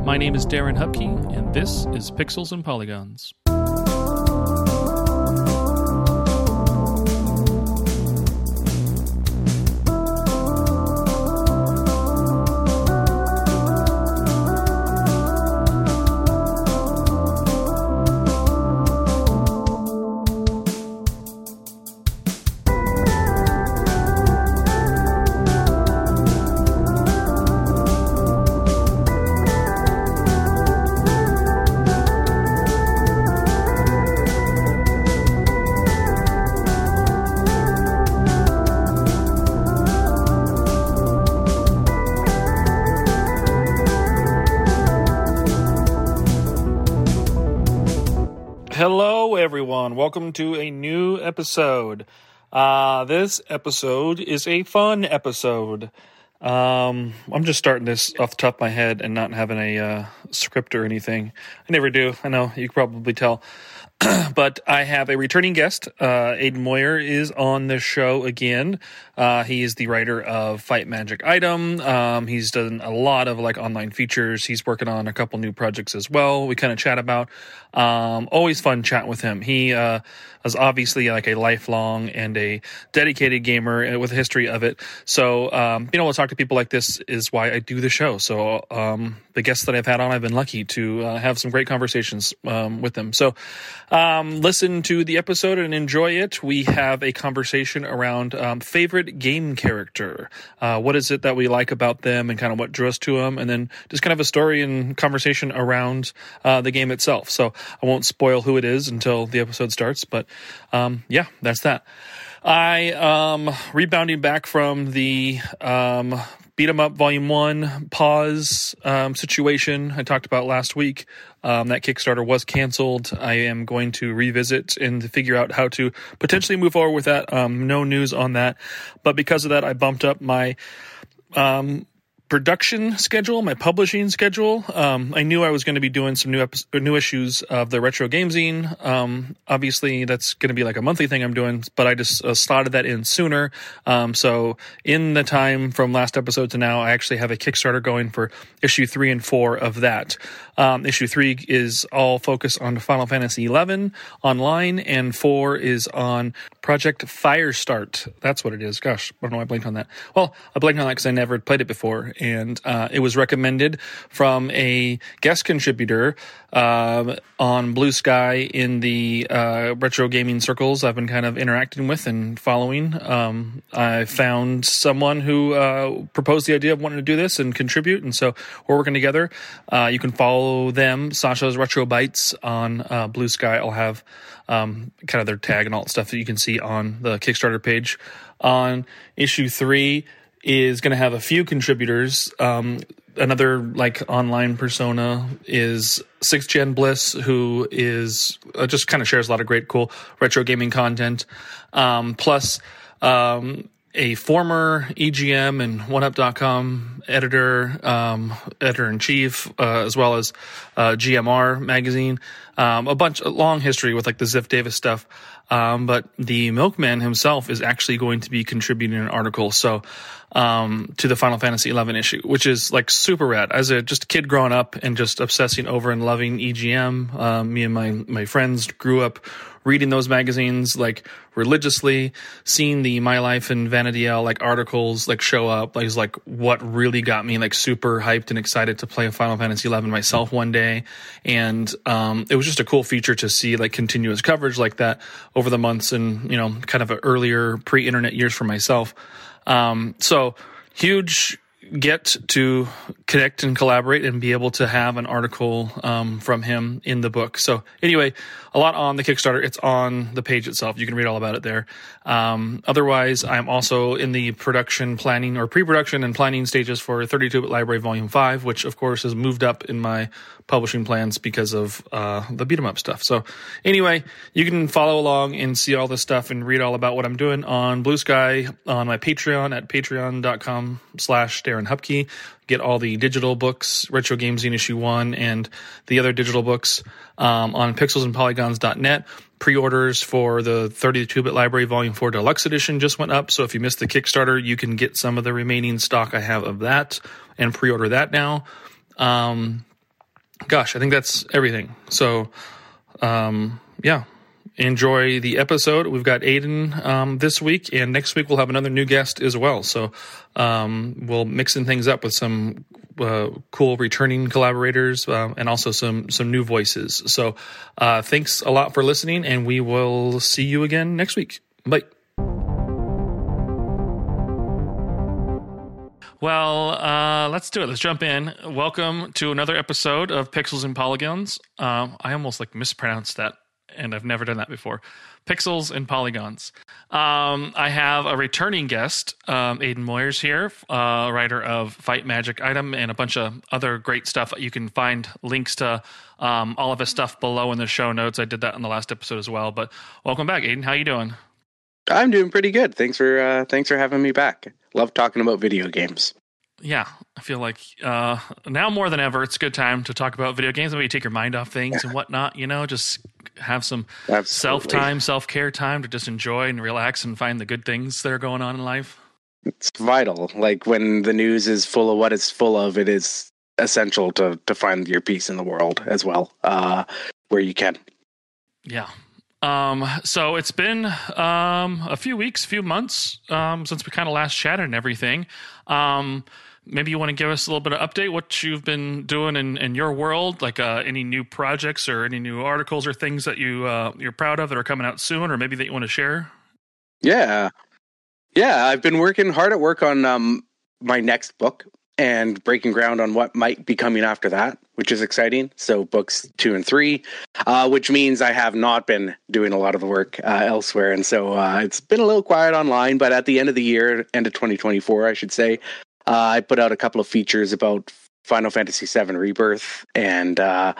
My name is Darren Hupke, and this is Pixels and Polygons. Hello, everyone. Welcome to a new episode. This episode is a fun episode. I'm just starting this off the top of my head and not having a script or anything. I never do. I know, you can probably tell. But I have a returning guest. Aidan Moyer is on the show again. He is the writer of Fight Magic Item. He's done a lot of online features. He's working on a couple new projects as well. We kind of chat about. Always fun chatting with him. He is obviously a lifelong and a dedicated gamer with a history of it. So being able to talk to people like this is why I do the show. So the guests that I've had on, I've been lucky to have some great conversations with them. So listen to the episode and enjoy it. We have a conversation around favorite game character. What is it that we like about them and kind of what drew us to them, and then just kind of a story and conversation around the game itself. So I won't spoil who it is until the episode starts, but yeah, that's that. I rebounding back from the Beat 'em Up Volume 1 pause situation I talked about last week. That Kickstarter was canceled. I am going to revisit and figure out how to potentially move forward with that. No news on that. But because of that, I bumped up my production schedule, my publishing schedule. I knew I was going to be doing some new issues of the Retro Game Zine. Obviously, that's going to be a monthly thing I'm doing, but I just slotted that in sooner. So in the time from last episode to now, I actually have a Kickstarter going for issue 3 and 4 of that. Issue 3 is all focused on Final Fantasy XI online, and 4 is on Project Firestart. That's what it is. Gosh, I don't know why I blanked on that. Well, I blanked on that because I never played it before, and it was recommended from a guest contributor on Blue Sky in the retro gaming circles I've been kind of interacting with and following. I found someone who proposed the idea of wanting to do this and contribute, and so we're working together. You can follow them, Sasha's Retro Bytes, on Blue Sky. I'll have kind of their tag and all that stuff that you can see on the Kickstarter page. On issue 3 is going to have a few contributors. Another online persona is 6th Gen Bliss, who is just kind of shares a lot of great, cool retro gaming content. Plus, a former EGM and OneUp.com editor-in-chief, as well as GMR magazine. A long history with the Ziff Davis stuff. But the Milkman himself is actually going to be contributing an article. So, to the Final Fantasy XI issue, which is super rad. As a kid growing up and just obsessing over and loving EGM, me and my friends grew up reading those magazines religiously, seeing the My Life and Vanity L articles show up is what really got me super hyped and excited to play Final Fantasy XI myself one day. And it was just a cool feature to see continuous coverage like that over the months and kind of earlier pre-internet years for myself. So huge get to connect and collaborate and be able to have an article from him in the book. So anyway, a lot on the Kickstarter. It's on the page itself. You can read all about it there. Otherwise, I'm also in the production planning or pre-production and planning stages for 32-Bit Library Volume 5, which of course has moved up in my publishing plans because of the beat 'em up stuff. So anyway, you can follow along and see all this stuff and read all about what I'm doing on Blue Sky, on my Patreon at patreon.com/Darren Hupke. Get all the digital books, Retro Game Zine Issue 1, and the other digital books on pixelsandpolygons.net. Pre-orders for the 32-Bit Library Volume 4 Deluxe Edition just went up, so if you missed the Kickstarter, you can get some of the remaining stock I have of that and pre-order that now. gosh, I think that's everything. So, yeah, enjoy the episode. We've got Aiden this week, and next week we'll have another new guest as well. So we'll mixing things up with some cool returning collaborators and also some new voices. So thanks a lot for listening, and we will see you again next week. Bye. Well, let's do it. Let's jump in. Welcome to another episode of Pixels and Polygons. I almost mispronounced that, and I've never done that before. Pixels and Polygons. I have a returning guest, Aiden Moyers here, writer of Fight Magic Item and a bunch of other great stuff. You can find links to all of his stuff below in the show notes. I did that in the last episode as well. But welcome back, Aiden. How you doing? I'm doing pretty good. Thanks for having me back. Love talking about video games. Yeah, I feel like now more than ever, it's a good time to talk about video games. Maybe take your mind off things and whatnot. Just have some self-time, self-care time to just enjoy and relax and find the good things that are going on in life. It's vital. Like when the news is full of what it's full of, it is essential to find your peace in the world as well, where you can. Yeah. So it's been a few weeks, few months since we kind of last chatted and everything. Maybe you want to give us a little bit of update, what you've been doing in your world, like any new projects or any new articles or things that you're proud of that are coming out soon, or maybe that you want to share? Yeah. I've been working hard at work on my next book and breaking ground on what might be coming after that, which is exciting. So books 2 and 3, which means I have not been doing a lot of the work elsewhere. And so it's been a little quiet online, but at the end of the year, end of 2024, I should say, I put out a couple of features about Final Fantasy VII Rebirth and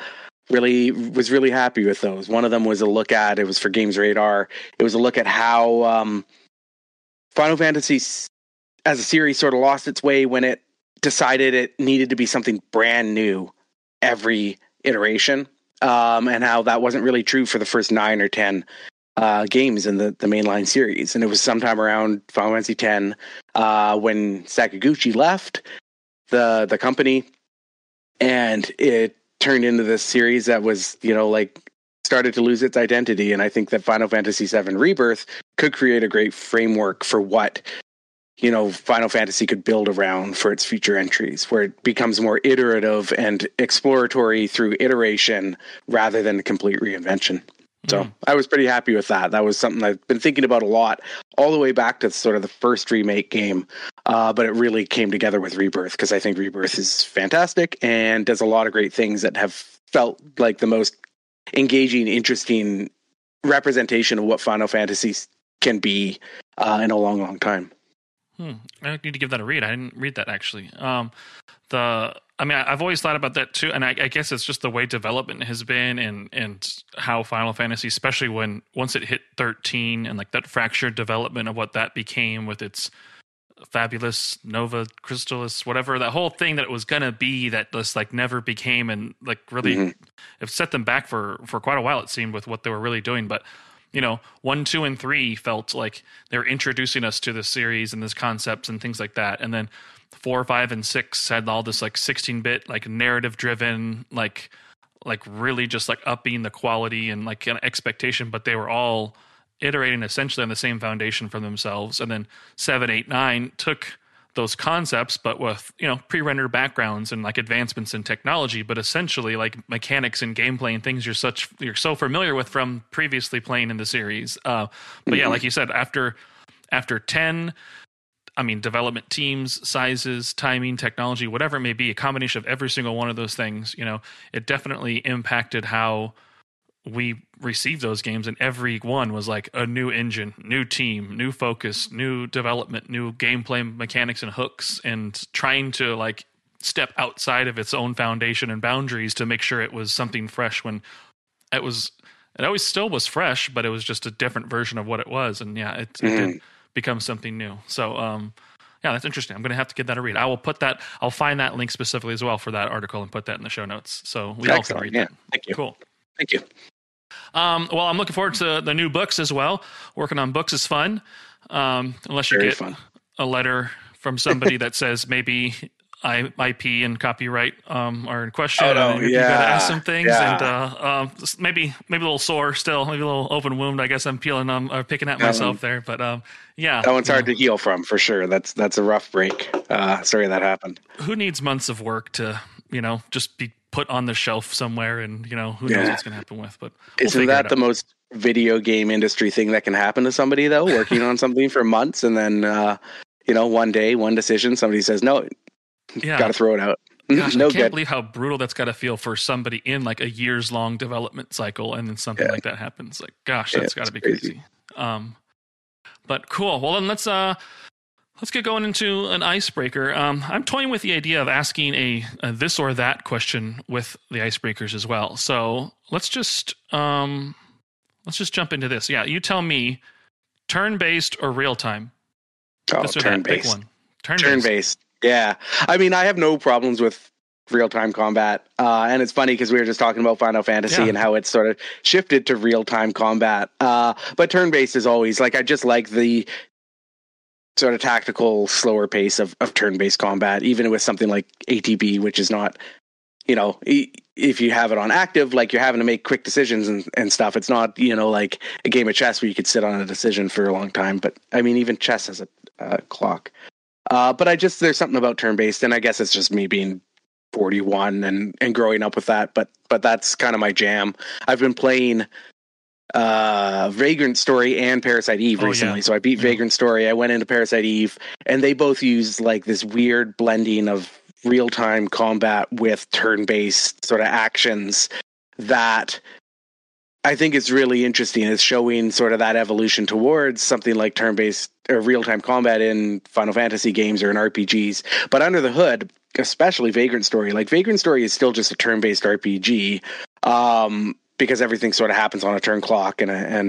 was really happy with those. One of them was it was for Games Radar. It was a look at how Final Fantasy as a series sort of lost its way when it decided it needed to be something brand new every iteration, and how that wasn't really true for the first 9 or 10 games in the mainline series. And it was sometime around Final Fantasy X when Sakaguchi left the company, and it turned into this series that was, started to lose its identity. And I think that Final Fantasy VII Rebirth could create a great framework for what Final Fantasy could build around for its future entries, where it becomes more iterative and exploratory through iteration rather than a complete reinvention. So I was pretty happy with that. That was something I've been thinking about a lot, all the way back to sort of the first remake game. But it really came together with Rebirth, because I think Rebirth is fantastic and does a lot of great things that have felt like the most engaging, interesting representation of what Final Fantasy can be in a long, long time. I need to give that a read. I didn't read that actually. I've always thought about that too, and I guess it's just the way development has been, and how Final Fantasy, especially once it hit 13 and like that fractured development of what that became with its Fabulous Nova Crystallis, whatever, that whole thing that it was gonna be, that just like never became, and like really it set them back for quite a while, it seemed, with what they were really doing. But 1, 2, and 3 felt like they were introducing us to this series and this concepts and things like that. And then 4, 5, and 6 had all this like 16-bit, like narrative driven, like really just like upping the quality and like an expectation, but they were all iterating essentially on the same foundation for themselves. And then 7, 8, 9 took those concepts, but with pre-rendered backgrounds and like advancements in technology, but essentially like mechanics and gameplay and things you're so familiar with from previously playing in the series. But yeah, like you said, after 10, development teams, sizes, timing, technology, whatever it may be, a combination of every single one of those things, it definitely impacted how we received those games, and every one was like a new engine, new team, new focus, new development, new gameplay mechanics and hooks, and trying to like step outside of its own foundation and boundaries to make sure it was something fresh, when it always still was fresh, but it was just a different version of what it was. And yeah, it did become something new. So yeah, that's interesting. I'm going to have to give that a read. I'll find that link specifically as well for that article and put that in the show notes, so we all can read that. Thank you. Cool. Thank you. Well, I'm looking forward to the new books as well. Working on books is fun. Unless you get a letter from somebody that says maybe IP and copyright are in question. Oh, no, You got to ask some things, yeah. and maybe a little sore still, maybe a little open wound. I guess I'm peeling, picking at myself there, but yeah, that one's hard to heal from for sure. That's a rough break. Sorry that happened. Who needs months of work to just be put on the shelf somewhere, and who knows what's going to happen with? But isn't that the most video game industry thing that can happen to somebody though? Working on something for months, and then one day, one decision, somebody says no. Yeah. Got to throw it out. Gosh, I can't believe how brutal that's got to feel for somebody in like a years long development cycle, and then something like that happens. Like, gosh, that's got to be crazy. But cool. Well, then let's get going into an icebreaker. I'm toying with the idea of asking a this or that question with the icebreakers as well. So let's just jump into this. Yeah, you tell me, turn based or real time. Turn based. Turn based. Yeah. I mean, I have no problems with real-time combat. And it's funny because we were just talking about Final Fantasy and how it's sort of shifted to real-time combat. But turn-based is always, I just like the sort of tactical, slower pace of turn-based combat, even with something like ATB, which is not, if you have it on active, you're having to make quick decisions and stuff. It's not, like a game of chess where you could sit on a decision for a long time. But, I mean, even chess has a clock. But there's something about turn-based, and I guess it's just me being 41 and growing up with that, but that's kind of my jam. I've been playing Vagrant Story and Parasite Eve recently. So I beat Vagrant Story, I went into Parasite Eve, and they both use this weird blending of real-time combat with turn-based sort of actions that I think is really interesting. It's showing sort of that evolution towards something like turn-based or real-time combat in Final Fantasy games or in RPGs. But under the hood, especially Vagrant Story, Vagrant Story is still just a turn-based RPG because everything sort of happens on a turn clock and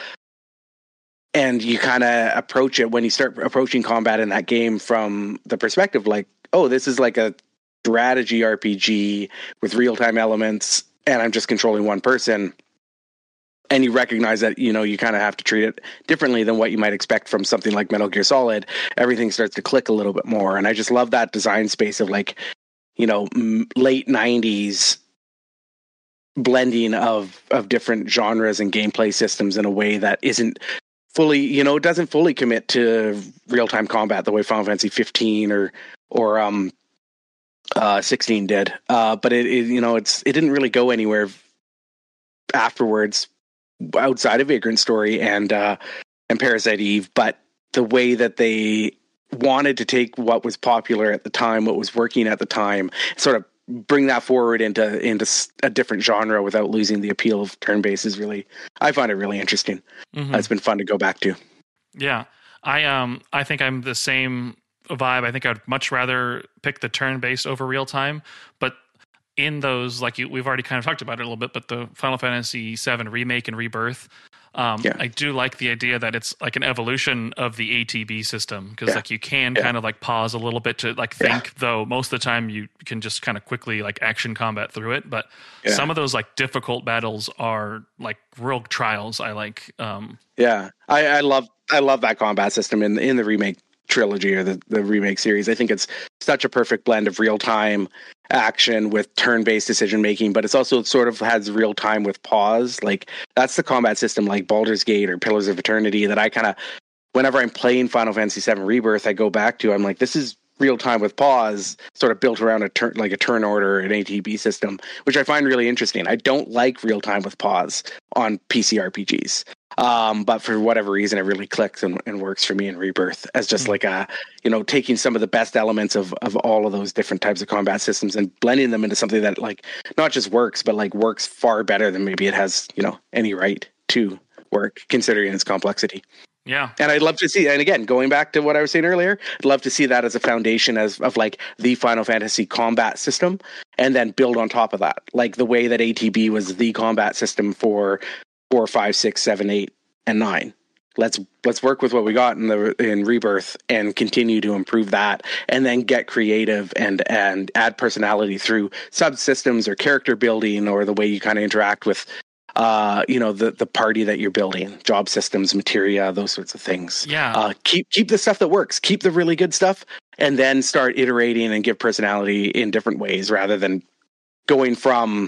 you kind of approach it when you start approaching combat in that game from the perspective this is like a strategy RPG with real-time elements, and I'm just controlling one person. And you recognize that, you kind of have to treat it differently than what you might expect from something like Metal Gear Solid. Everything starts to click a little bit more. And I just love that design space of late 90s blending of different genres and gameplay systems in a way that isn't fully, doesn't fully commit to real-time combat the way Final Fantasy 15 or 16 did. But it didn't really go anywhere afterwards, outside of Vagrant Story and Parasite Eve, but the way that they wanted to take what was popular at the time, what was working at the time, sort of bring that forward into a different genre without losing the appeal of turn-based is really, I find it really interesting. Mm-hmm. It's been fun to go back to. Yeah, I think I'm the same vibe. I think I'd much rather pick the turn-based over real-time, but in those, we've already kind of talked about it a little bit, but the Final Fantasy VII Remake and Rebirth, I do like the idea that it's like an evolution of the ATB system, because you can kind of pause a little bit to think, though most of the time you can just kind of quickly action combat through it. But some of those difficult battles are real trials. I like. I love that combat system in the remake trilogy or the remake series. I think it's such a perfect blend of real time action with turn-based decision making, but it's also sort of has real time with pause. That's the combat system like Baldur's Gate or Pillars of Eternity that I kind of, whenever I'm playing Final Fantasy VII Rebirth, I go back to. I'm like, this is real time with pause, sort of built around a turn order, an ATB system, which I find really interesting. I don't like real time with pause on PC RPGs. But for whatever reason, it really clicks and works for me in Rebirth as just taking some of the best elements of all of those different types of combat systems and blending them into something that not just works, but works far better than maybe it has, any right to work, considering its complexity. Yeah. And I'd love to see, and again, going back to what I was saying earlier, I'd love to see that as a foundation of the Final Fantasy combat system, and then build on top of that, the way that ATB was the combat system for 4, 5, 6, 7, 8, and 9. Let's work with what we got in Rebirth and continue to improve that, and then get creative and add personality through subsystems or character building or the way you kind of interact with the party that you're building, job systems, materia, those sorts of things. Yeah. Keep the stuff that works, keep the really good stuff, and then start iterating and give personality in different ways rather than going from,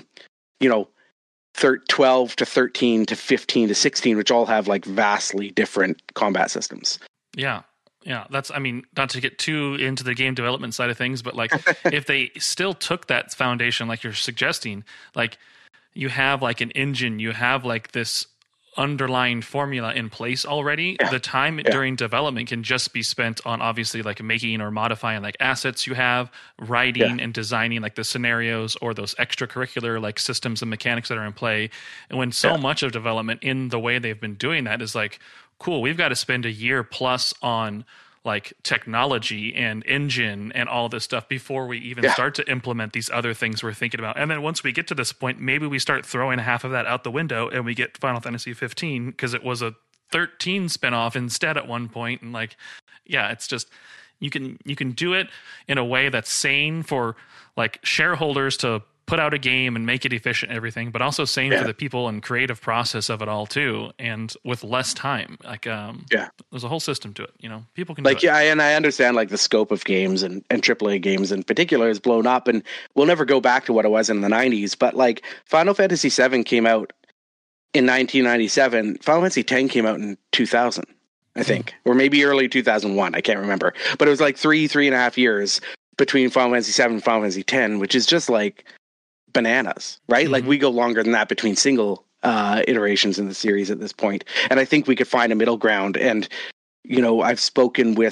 12 to 13 to 15 to 16, which all have like vastly different combat systems. Yeah. Yeah, not to get too into the game development side of things, but like if they still took that foundation, like you're suggesting, like you have like an engine, you have like this underlying formula in place already. Yeah. The time during development can just be spent on obviously like making or modifying like assets you have, writing and designing like the scenarios or those extracurricular like systems and mechanics that are in play. And when so much of development in the way they've been doing that is like, cool, we've got to spend a year plus on like technology and engine and all this stuff before we even start to implement these other things we're thinking about. And then once we get to this point, maybe we start throwing half of that out the window and we get Final Fantasy 15 because it was a 13 spinoff instead at one point. And like, yeah, it's just, you can do it in a way that's sane for like shareholders to put out a game and make it efficient and everything, but also same for the people and creative process of it all too. And with less time, like, there's a whole system to it, people can like, do it. And I understand like the scope of games and AAA games in particular has blown up and we'll never go back to what it was in the 90s. But like Final Fantasy 7 came out in 1997. Final Fantasy 10 came out in 2000, I think, or maybe early 2001. I can't remember, but it was like 3.5 years between Final Fantasy 7 and Final Fantasy 10, which is just like bananas, right? Mm-hmm. Like we go longer than that between single iterations in the series at this point. And I think we could find a middle ground. And, I've spoken with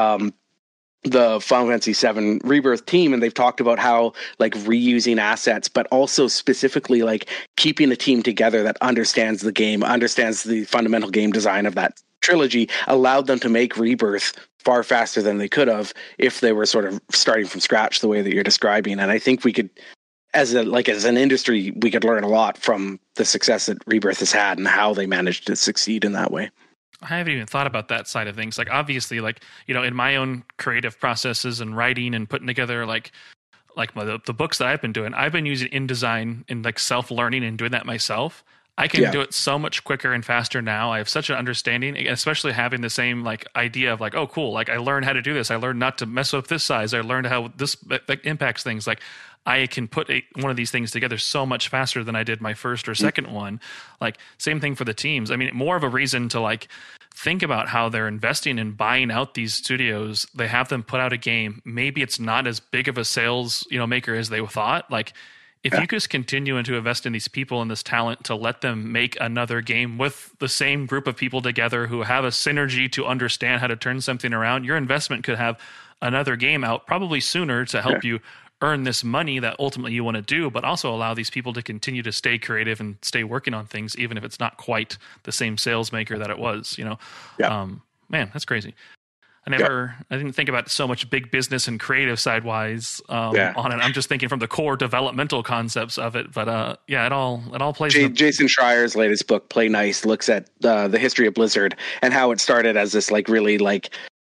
the Final Fantasy 7 Rebirth team, and they've talked about how like reusing assets, but also specifically like keeping a team together that understands the game, understands the fundamental game design of that trilogy, allowed them to make Rebirth far faster than they could have if they were sort of starting from scratch the way that you're describing. And I think we could, as an industry, we could learn a lot from the success that Rebirth has had and how they managed to succeed in that way. I haven't even thought about that side of things. Like obviously, like, in my own creative processes and writing and putting together like the books that I've been doing, I've been using InDesign and like self-learning and doing that myself. I can do it so much quicker and faster now. I have such an understanding, especially having the same like idea of like, oh, cool. Like I learned how to do this. I learned not to mess up this size. I learned how this like impacts things. Like I can put one of these things together so much faster than I did my first or second one. Like same thing for the teams. I mean, more of a reason to like think about how they're investing in buying out these studios. They have them put out a game. Maybe it's not as big of a sales, maker as they thought. Like if you just continue to invest in these people and this talent to let them make another game with the same group of people together who have a synergy to understand how to turn something around, your investment could have another game out probably sooner to help you earn this money that ultimately you want to do, but also allow these people to continue to stay creative and stay working on things, even if it's not quite the same sales maker that it was, man, that's crazy. I didn't think about so much big business and creative sidewise on it. I'm just thinking from the core developmental concepts of it, but it all plays. Jason Schreier's latest book, Play Nice, looks at the history of Blizzard and how it started as this like really like,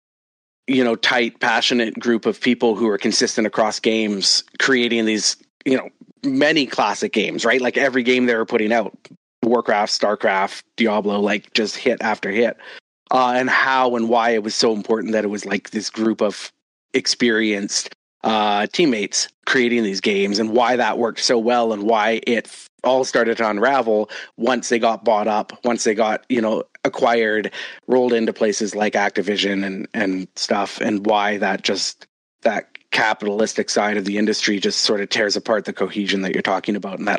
tight, passionate group of people who are consistent across games, creating these, many classic games, right? Like every game they were putting out, Warcraft, StarCraft, Diablo, like just hit after hit. And how and why it was so important that it was like this group of experienced teammates creating these games, and why that worked so well, and why it all started to unravel once they got bought up, once they got, acquired, rolled into places like Activision and stuff, and why that capitalistic side of the industry just sort of tears apart the cohesion that you're talking about, and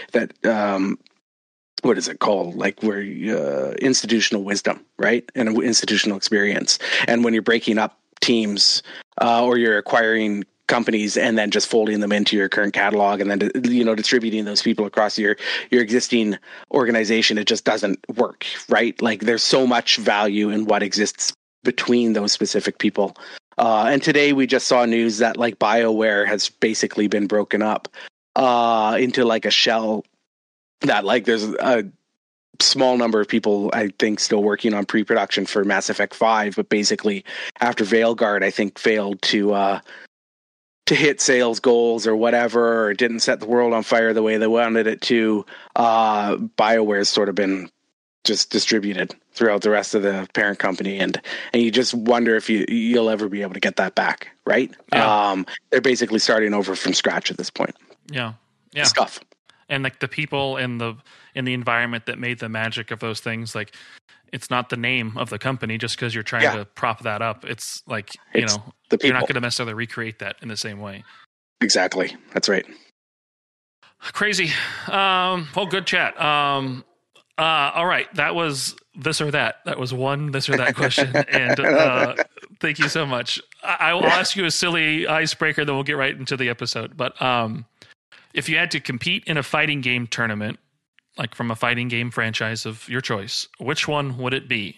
what is it called? Like where institutional wisdom, right? And institutional experience. And when you're breaking up teams or you're acquiring companies and then just folding them into your current catalog and then, distributing those people across your existing organization, it just doesn't work, right? Like there's so much value in what exists between those specific people. And today we just saw news that like BioWare has basically been broken up into like a shell that like there's a small number of people, I think, still working on pre-production for Mass Effect 5, but basically after Veilguard, I think, failed to hit sales goals or whatever, or didn't set the world on fire the way they wanted it to, BioWare's sort of been just distributed throughout the rest of the parent company, and you just wonder if you'll ever be able to get that back, right? Yeah. They're basically starting over from scratch at this point. Yeah. Stuff. And like the people in the environment that made the magic of those things, like it's not the name of the company just because you're trying to prop that up. It's like, it's the people. You're not going to necessarily recreate that in the same way. Exactly. That's right. Crazy. Well, good chat. All right. That was this or that. That was one this or that question. And thank you so much. I will ask you a silly icebreaker, then we'll get right into the episode. But if you had to compete in a fighting game tournament, like from a fighting game franchise of your choice, which one would it be?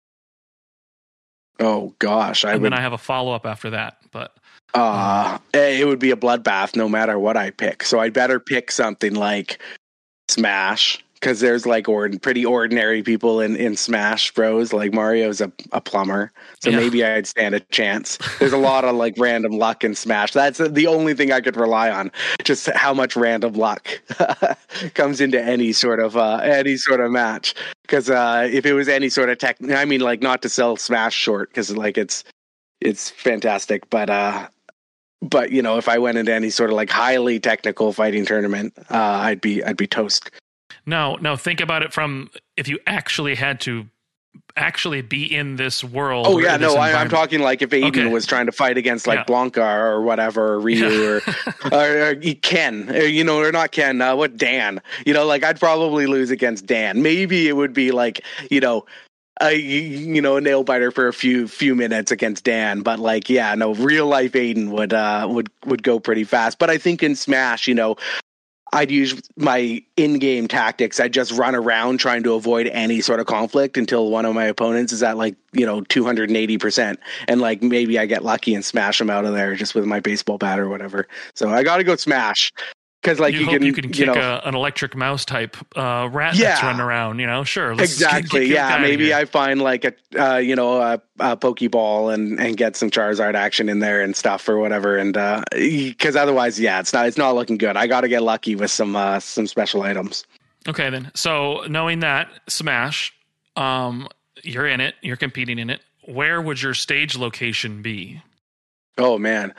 Oh gosh, then I have a follow up after that, but it would be a bloodbath no matter what I pick. So I'd better pick something like Smash, because there's like pretty ordinary people in Smash Bros. Like Mario's a plumber, so maybe I'd stand a chance. There's a lot of like random luck in Smash. That's the only thing I could rely on. Just how much random luck comes into any sort of match. Because if it was any sort of I mean, like, not to sell Smash short, because like it's fantastic, but if I went into any sort of like highly technical fighting tournament, I'd be toast. No, think about it from if you actually had to be in this world. Oh yeah, no, I'm talking like if Aiden was trying to fight against like Blanca or whatever, or Ryu or Ken, or not Ken, what Dan? Like I'd probably lose against Dan. Maybe it would be like, a nail biter for a few minutes against Dan, but like, real life Aiden would go pretty fast. But I think in Smash, I'd use my in-game tactics. I'd just run around trying to avoid any sort of conflict until one of my opponents is at like 280%, and like maybe I get lucky and smash them out of there just with my baseball bat or whatever. So I got to go Smash. Because like you can kick an electric mouse type rat that's running around, sure. Exactly. Maybe I find like a Pokeball and get some Charizard action in there and stuff or whatever. And because otherwise, it's not looking good. I got to get lucky with some special items. Okay, then. So knowing that Smash, you're in it, you're competing in it. Where would your stage location be? Oh man.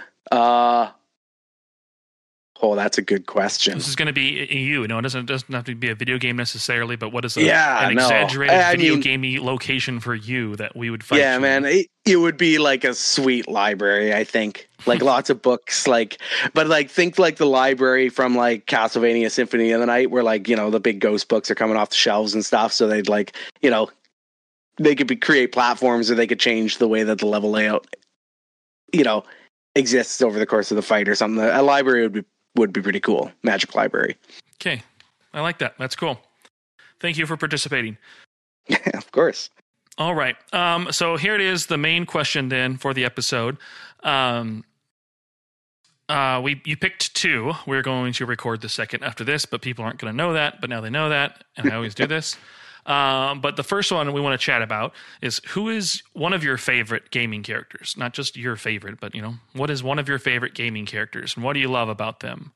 Oh, that's a good question. This is going to be you. It doesn't have to be a video game necessarily, but what is an exaggerated video gamey location for you that we would fight? Yeah, man, it would be like a sweet library, I think. Like lots of books, but think like the library from like Castlevania Symphony of the Night, where like, the big ghost books are coming off the shelves and stuff. So they'd like, they could create platforms, or they could change the way that the level layout, exists over the course of the fight or something. A library would be pretty cool. Magic library. Okay. I like that. That's cool. Thank you for participating. Of course. All right. So here it is, the main question then for the episode. You picked two. We're going to record the second after this, but people aren't going to know that, but now they know that, and I always do this. But the first one we want to chat about is, who is one of your favorite gaming characters? Not just your favorite, but, what is one of your favorite gaming characters, and what do you love about them?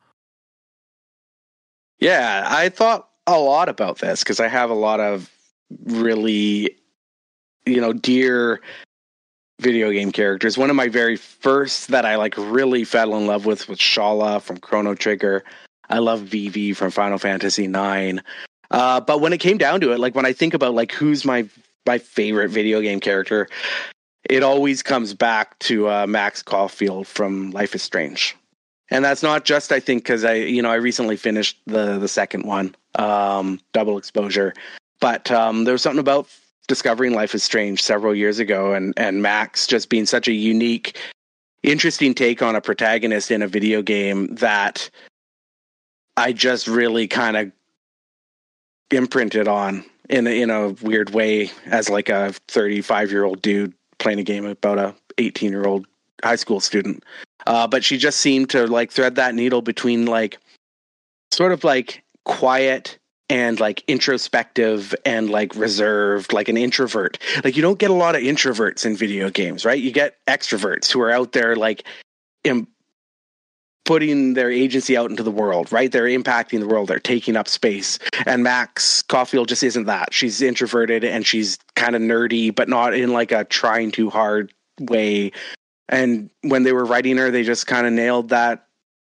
Yeah, I thought a lot about this because I have a lot of really, dear video game characters. One of my very first that I like really fell in love with was Shala from Chrono Trigger. I love Vivi from Final Fantasy IX. But when it came down to it, like when I think about like who's my favorite video game character, it always comes back to Max Caulfield from Life is Strange. And that's not just, I think, because I recently finished the second one, Double Exposure. But there was something about discovering Life is Strange several years ago, and Max just being such a unique, interesting take on a protagonist in a video game that I just really kind of imprinted on in a weird way as like a 35-year-old dude playing a game about a 18-year-old high school student. But she just seemed to like thread that needle between like sort of like quiet and like introspective and like reserved, like an introvert. Like you don't get a lot of introverts in video games, right? You get extroverts who are out there like putting their agency out into the world, right? They're impacting the world. They're taking up space. And Max Caulfield just isn't that. She's introverted and she's kind of nerdy, but not in like a trying too hard way. And when they were writing her, they just kind of nailed that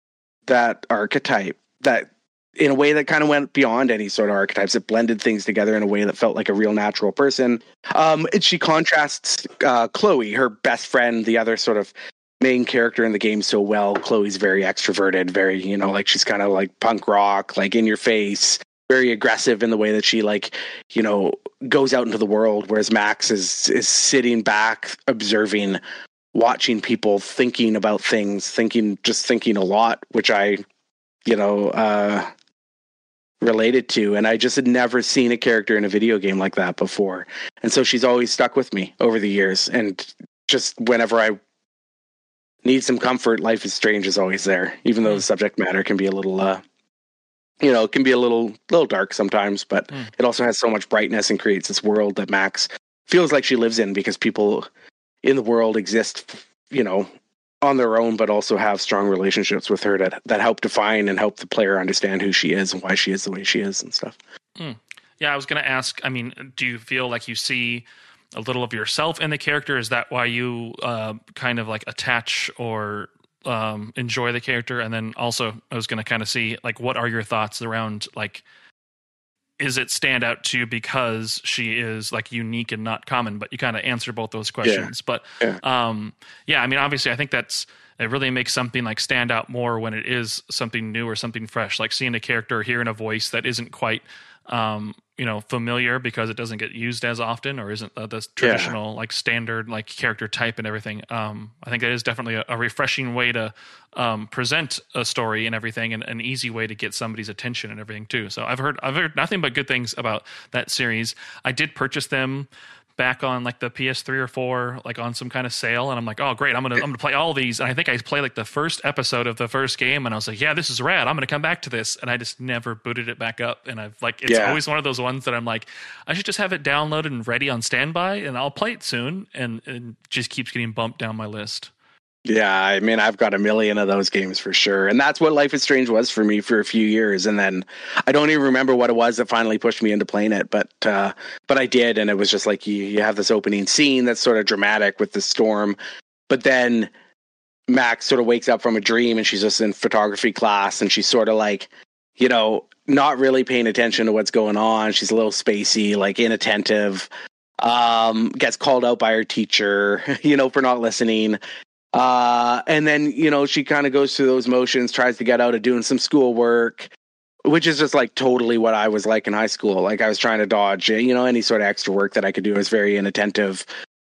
archetype, that in a way that kind of went beyond any sort of archetypes. It blended things together in a way that felt like a real natural person. She contrasts Chloe, her best friend, the other sort of main character in the game, so well. Chloe's very extroverted, very, you know, like she's kind of like punk rock, like in your face, very aggressive in the way that she, like, you know, goes out into the world, whereas Max is sitting back, observing, watching people, thinking about things, thinking a lot, which I, you know, related to. And I just had never seen a character in a video game like that before. And so she's always stuck with me over the years. And just whenever I need some comfort, Life is Strange is always there, even though the subject matter can be a little, you know, it can be a little dark sometimes, but it also has so much brightness and creates this world that Max feels like she lives in, because people in the world exist, you know, on their own, but also have strong relationships with her that help define and help the player understand who she is and why she is the way she is and stuff. Yeah, I was going to ask, I mean, do you feel like you see a little of yourself in the character? Is that why you kind of like attach or enjoy the character? And then also I was going to kind of see, like, what are your thoughts around, like, is it stand out to you because she is like unique and not common? But you kind of answer both those questions. But yeah, I mean, obviously I think it really makes something like stand out more when it is something new or something fresh, like seeing a character, hearing a voice that isn't quite you know, familiar because it doesn't get used as often, or isn't the traditional like standard like character type and everything. I think that is definitely a refreshing way to present a story and everything, and an easy way to get somebody's attention and everything too. So I've heard nothing but good things about that series. I did purchase them back on like the PS3 or 4, like on some kind of sale, and I'm like, oh great, I'm gonna play all these. And I think I played like the first episode of the first game, and I was like, yeah, this is rad, I'm gonna come back to this. And I just never booted it back up. And I've like, it's always one of those ones that I'm like, I should just have it downloaded and ready on standby, and I'll play it soon, and it just keeps getting bumped down my list. Yeah, I mean, I've got a million of those games for sure. And that's what Life is Strange was for me for a few years. And then I don't even remember what it was that finally pushed me into playing it. But I did. And it was just like, you have this opening scene that's sort of dramatic with the storm. But then Max sort of wakes up from a dream, and she's just in photography class. And she's sort of like, you know, not really paying attention to what's going on. She's a little spacey, like inattentive, gets called out by her teacher, you know, for not listening. And then, you know, she kind of goes through those motions, tries to get out of doing some schoolwork, which is just like totally what I was like in high school. Like I was trying to dodge, you know, any sort of extra work that I could do. I was very inattentive.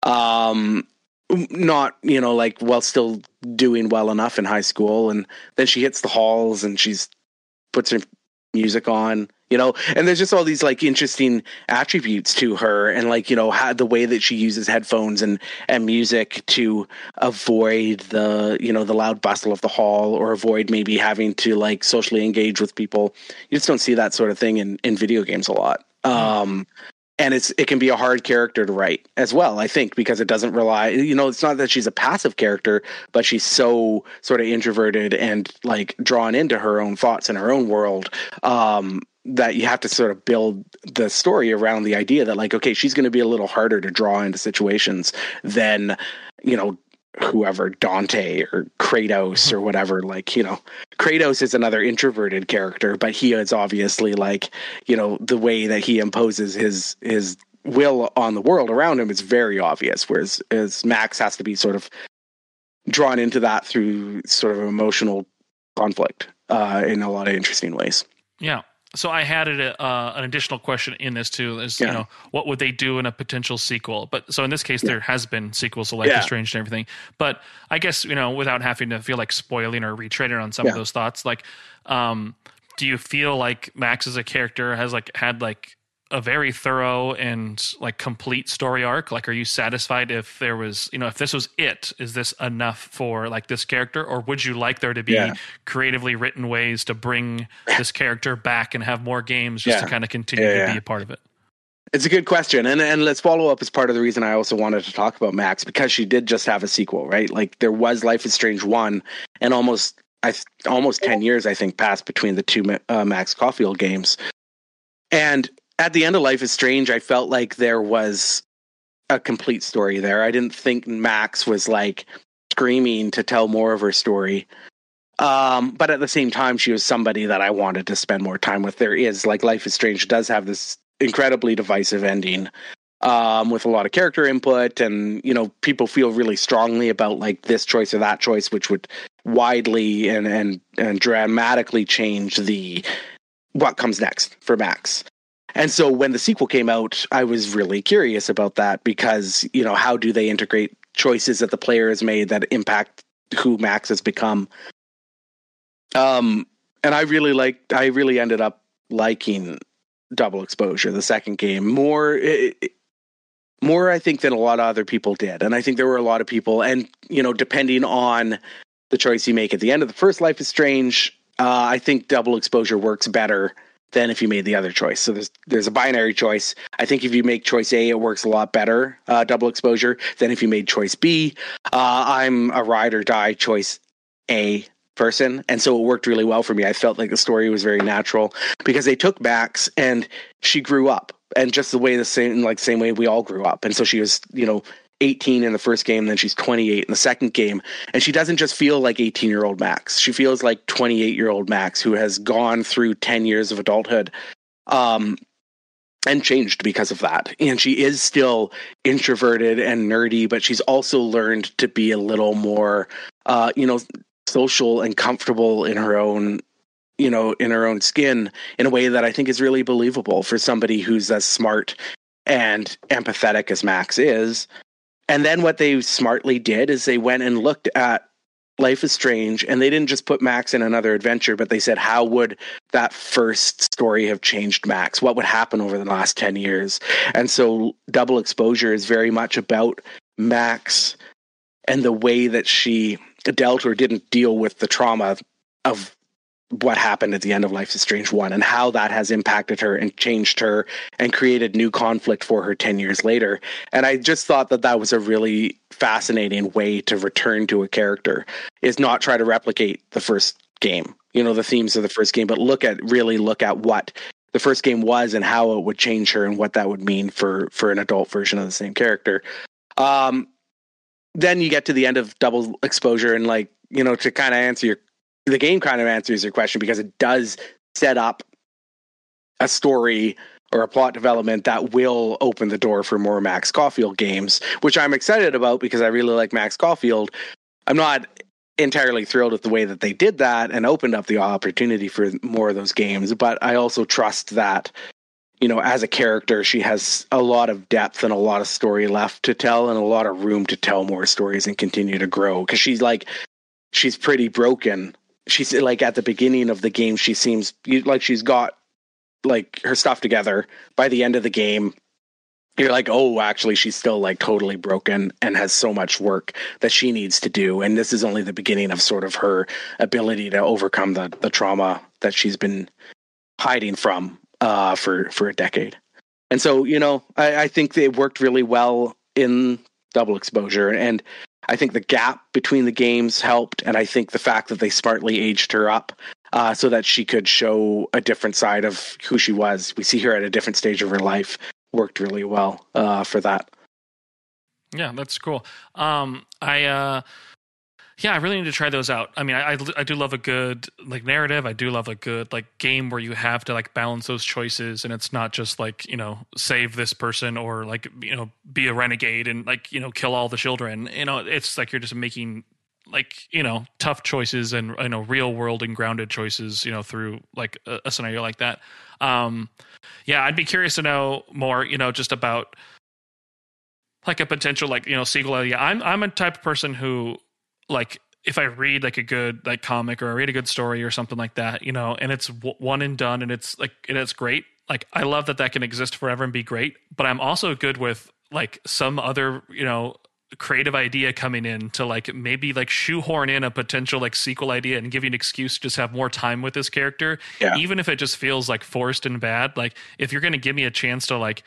Not, you know, like, well, still doing well enough in high school. And then she hits the halls and puts her music on, you know, and there's just all these like interesting attributes to her, and like, you know, how the way that she uses headphones and music to avoid the, you know, the loud bustle of the hall, or avoid maybe having to like socially engage with people. You just don't see that sort of thing in video games a lot. And it can be a hard character to write as well, I think, because it doesn't rely, you know, it's not that she's a passive character, but she's so sort of introverted and like drawn into her own thoughts and her own world, that you have to sort of build the story around the idea that like, okay, she's going to be a little harder to draw into situations than, you know, whoever, Dante or Kratos or whatever. Like, you know, Kratos is another introverted character, but he is obviously like, you know, the way that he imposes his will on the world around him is very obvious, whereas Max has to be sort of drawn into that through sort of emotional conflict in a lot of interesting ways. Yeah. So I had an additional question in this too, is, you know, what would they do in a potential sequel? But so in this case, there has been sequels to Life is Strange and everything. But I guess, you know, without having to feel like spoiling or retreading on some of those thoughts, like, do you feel like Max as a character has like had like a very thorough and like complete story arc? Like, are you satisfied if there was, you know, if this was it, is this enough for like this character, or would you like there to be creatively written ways to bring this character back and have more games just to kind of continue to be a part of it? It's a good question. And let's follow up as part of the reason I also wanted to talk about Max, because she did just have a sequel, right? Like there was Life is Strange 1, and almost almost 10 years, I think, passed between the two Max Caulfield games. And at the end of Life is Strange, I felt like there was a complete story there. I didn't think Max was like screaming to tell more of her story. But at the same time, she was somebody that I wanted to spend more time with. There is, like, Life is Strange does have this incredibly divisive ending, with a lot of character input, and, you know, people feel really strongly about like this choice or that choice, which would widely and dramatically change what comes next for Max. And so when the sequel came out, I was really curious about that, because, you know, how do they integrate choices that the player has made that impact who Max has become? And I really ended up liking Double Exposure, the second game, more, I think, than a lot of other people did. And I think there were a lot of people, and, you know, depending on the choice you make at the end of the first Life is Strange, I think Double Exposure works better than if you made the other choice. So there's a binary choice. I think if you make choice A, it works a lot better, Double Exposure, than if you made choice B. I'm a ride or die choice A person, and so it worked really well for me. I felt like the story was very natural because they took Max and she grew up, and just the same way we all grew up. And so she was, you know, 18 in the first game, then she's 28 in the second game, and she doesn't just feel like 18-year-old Max. She feels like 28-year-old Max who has gone through 10 years of adulthood, and changed because of that. And she is still introverted and nerdy, but she's also learned to be a little more, you know, social and comfortable in her own, you know, in her own skin, in a way that I think is really believable for somebody who's as smart and empathetic as Max is. And then what they smartly did is they went and looked at Life is Strange, and they didn't just put Max in another adventure, but they said, how would that first story have changed Max? What would happen over the last 10 years? And so Double Exposure is very much about Max and the way that she dealt or didn't deal with the trauma of what happened at the end of Life is Strange 1, and how that has impacted her and changed her and created new conflict for her 10 years later. And I just thought that was a really fascinating way to return to a character, is not try to replicate the first game, you know, the themes of the first game, but look at what the first game was and how it would change her and what that would mean for an adult version of the same character. Then you get to the end of Double Exposure, and, like, you know, to kind of answer the game kind of answers your question, because it does set up a story or a plot development that will open the door for more Max Caulfield games, which I'm excited about because I really like Max Caulfield. I'm not entirely thrilled with the way that they did that and opened up the opportunity for more of those games, but I also trust that, you know, as a character, she has a lot of depth and a lot of story left to tell, and a lot of room to tell more stories and continue to grow. Because she's pretty broken. She's like, at the beginning of the game, she seems like she's got like her stuff together. By the end of the game, you're like, oh, actually, she's still like totally broken and has so much work that she needs to do. And this is only the beginning of sort of her ability to overcome the trauma that she's been hiding from for a decade. And so, you know, I think it worked really well in Double Exposure, and I think the gap between the games helped, and I think the fact that they smartly aged her up so that she could show a different side of who she was. We see her at a different stage of her life, worked really well for that. Yeah, that's cool. I really need to try those out. I mean, I do love a good like narrative. I do love a good like game where you have to like balance those choices, and it's not just like, you know, save this person or like, you know, be a renegade and like, you know, kill all the children. You know, it's like you're just making like, you know, tough choices and, you know, real world and grounded choices, you know, through like a scenario like that. I'd be curious to know more, you know, just about like a potential like, you know, sequel idea. I'm a type of person who, like, if I read like a good like comic or I read a good story or something like that, you know, and it's one and done and it's like, and it's great. Like, I love that can exist forever and be great, but I'm also good with like some other, you know, creative idea coming in to like maybe like shoehorn in a potential like sequel idea and give you an excuse to just have more time with this character. Yeah. Even if it just feels like forced and bad. Like, if you're going to give me a chance to like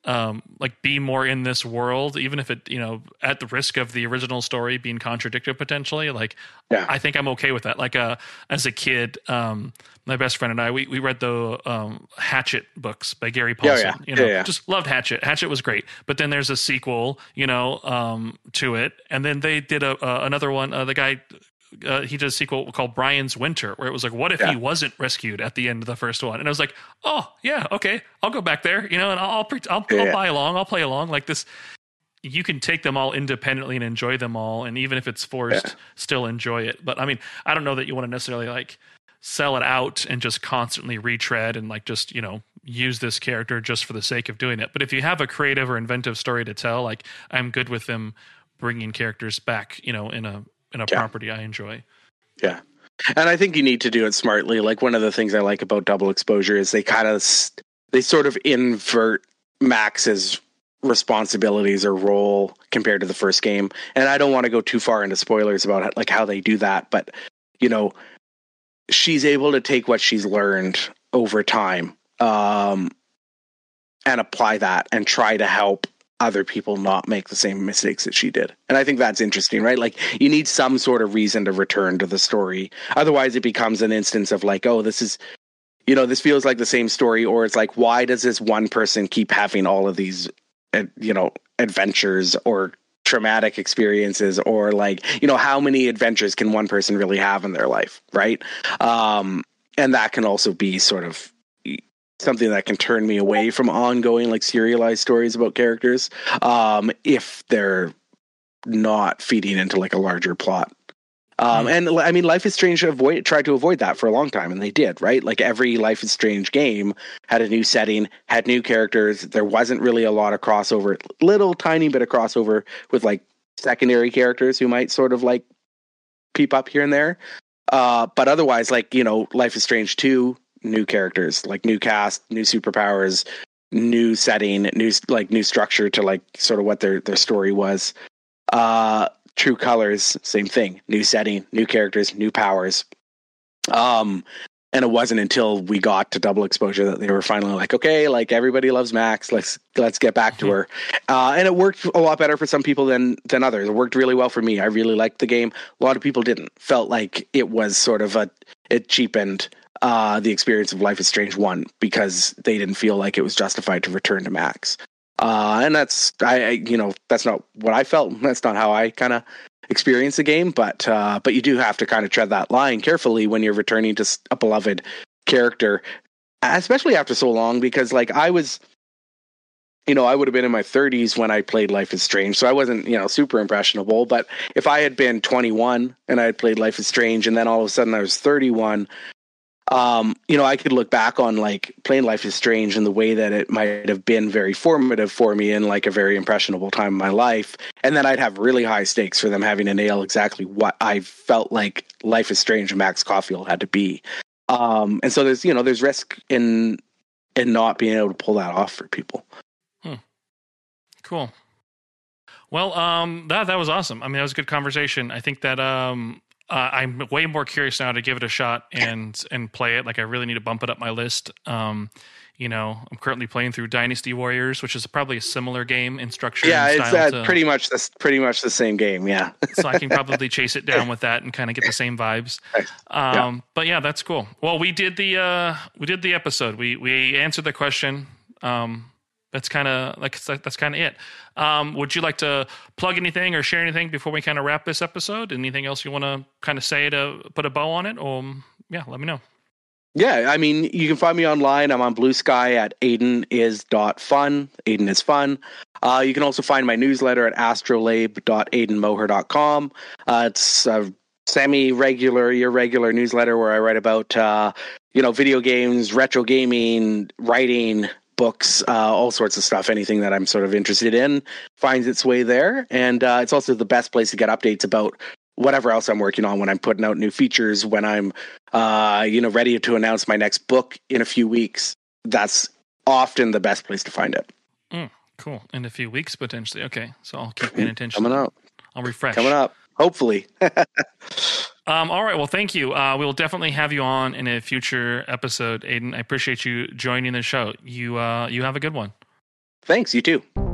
like be more in this world, even if it, at the risk of the original story being contradicted potentially. Like, Yeah. I think I'm okay with that. Like, as a kid, my best friend and I, we read the Hatchet books by Gary Paulson. Just loved Hatchet. Hatchet was great. But then there's a sequel, to it, and then they did another one. The guy. He did a sequel called Brian's Winter, where it was like, what if he wasn't rescued at the end of the first one? And I was like, oh yeah, okay, I'll go back there, and I'll buy along, I'll play along. Like this, you can take them all independently and enjoy them all, and even if it's forced, still enjoy it. But I mean, I don't know that you want to necessarily like sell it out and just constantly retread and like just use this character just for the sake of doing it. But if you have a creative or inventive story to tell, like I'm good with them bringing characters back, in a property I enjoy. Yeah. And I think you need to do it smartly. Like one of the things I like about Double Exposure is they sort of invert Max's responsibilities or role compared to the first game. And I don't want to go too far into spoilers about like how they do that, but she's able to take what she's learned over time and apply that and try to help other people not make the same mistakes that she did. And I think that's interesting, right? Like you need some sort of reason to return to the story. Otherwise it becomes an instance of like, oh, this is, this feels like the same story. Or it's like, why does this one person keep having all of these, adventures or traumatic experiences, or like, how many adventures can one person really have in their life? Right. And that can also be sort of something that can turn me away from ongoing like serialized stories about characters if they're not feeding into like a larger plot. And I mean, Life is Strange tried to avoid that for a long time, and they did, right? Like every Life is Strange game had a new setting, had new characters. There wasn't really a lot of crossover, little tiny bit of crossover with like secondary characters who might sort of like peep up here and there. But otherwise, like, Life is Strange 2, new characters, like new cast, new superpowers, new setting, new structure to like sort of what their story was. True Colors, same thing, new setting, new characters, new powers. And it wasn't until we got to Double Exposure that they were finally like, okay, like everybody loves Max, let's get back to her. And it worked a lot better for some people than others. It worked really well for me. I really liked the game. A lot of people didn't. Felt like it was sort of it cheapened the experience of Life is Strange 1 because they didn't feel like it was justified to return to Max. And that's that's not what I felt. That's not how I kind of experience the game, but you do have to kind of tread that line carefully when you're returning to a beloved character, especially after so long, because like I was, I would have been in my 30s when I played Life is Strange, so I wasn't, super impressionable. But if I had been 21 and I had played Life is Strange and then all of a sudden I was 31, I could look back on like playing Life is Strange in the way that it might have been very formative for me in like a very impressionable time in my life. And then I'd have really high stakes for them having to nail exactly what I felt like Life is Strange and Max Caulfield had to be. And so there's risk in not being able to pull that off for people. Cool. Well, that was awesome. I mean, that was a good conversation. I think that, I'm way more curious now to give it a shot and play it. Like I really need to bump it up my list. I'm currently playing through Dynasty Warriors, which is probably a similar game in structure. Yeah, it's pretty much the same game. Yeah, so I can probably chase it down with that and kind of get the same vibes. But yeah, that's cool. Well, we did the episode. We answered the question. That's kind of it. Would you like to plug anything or share anything before we kind of wrap this episode? Anything else you want to kind of say to put a bow on it? Or let me know. Yeah, I mean, you can find me online. I'm on Blue Sky at aidenis.fun. Aiden is fun. You can also find my newsletter at astrolabe.aidenmoher.com. It's a irregular newsletter where I write about video games, retro gaming, writing, books, all sorts of stuff. Anything that I'm sort of interested in finds its way there. And it's also the best place to get updates about whatever else I'm working on when I'm putting out new features, when I'm, ready to announce my next book in a few weeks. That's often the best place to find it. Cool. In a few weeks, potentially. Okay. So I'll keep paying attention. Coming up. I'll refresh. Coming up. Hopefully. All right. Well, thank you. We'll definitely have you on in a future episode, Aiden. I appreciate you joining the show. You have a good one. Thanks, you too.